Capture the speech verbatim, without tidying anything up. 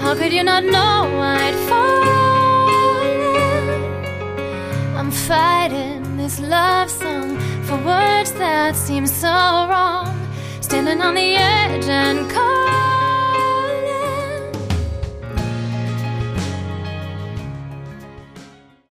How could you not know I'd fallen? I'm fighting this love song for words that seem so wrong, standing on the edge and cold.